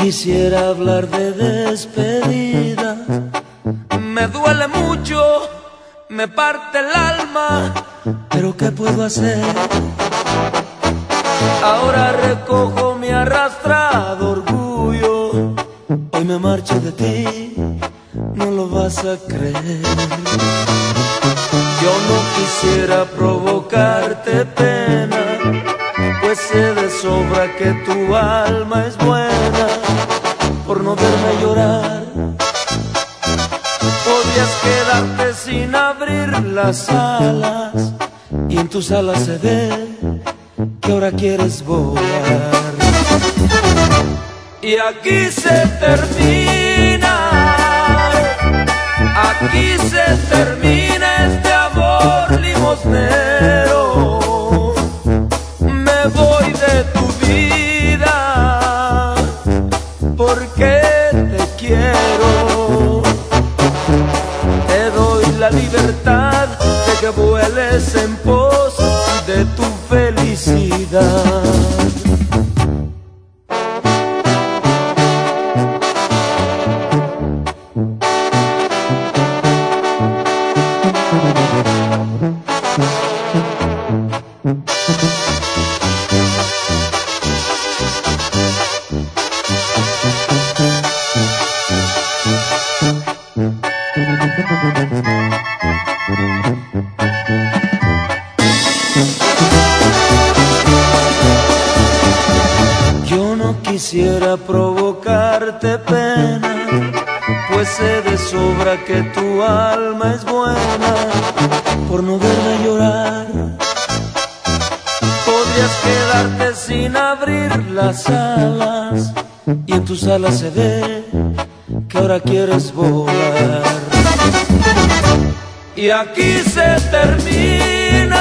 quisiera hablar de despedida. Me duele mucho, me parte el alma, pero ¿qué puedo hacer? Ahora recojo mi arrastrado orgullo. Hoy me marcho de ti, no lo vas a creer. Yo no quisiera provocarte pena, pues sé de sobra que tu alma es buena. Por no verme llorar, podrías quedarte sin abrir las alas, y en tus alas se ve que ahora quieres volar. Y aquí se termina, aquí se termina este amor limosnero. Me voy de tu vida porque te quiero. Te doy la libertad de que vueles en pos de tu felicidad. Yo no quisiera provocarte pena, pues sé de sobra que tu alma es buena. Por no verme llorar, podrías quedarte sin abrir las alas, y en tus alas se ve que ahora quieres volar. Y aquí se termina,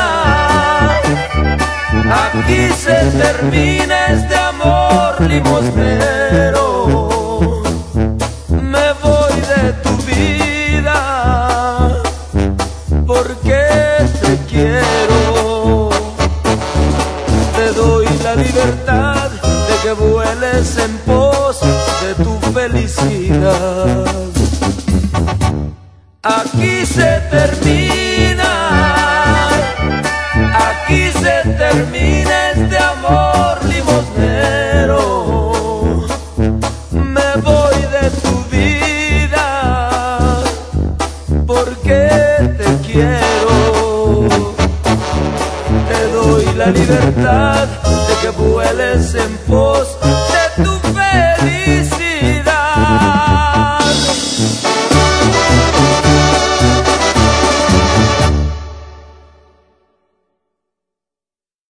aquí se termina este amor limosnero. Me voy de tu vida porque te quiero. Te doy la libertad de que vueles en pos de tu felicidad. Aquí se termina, aquí se termina este amor limosnero. Me voy de tu vida porque te quiero. Te doy la libertad de que vueles en pos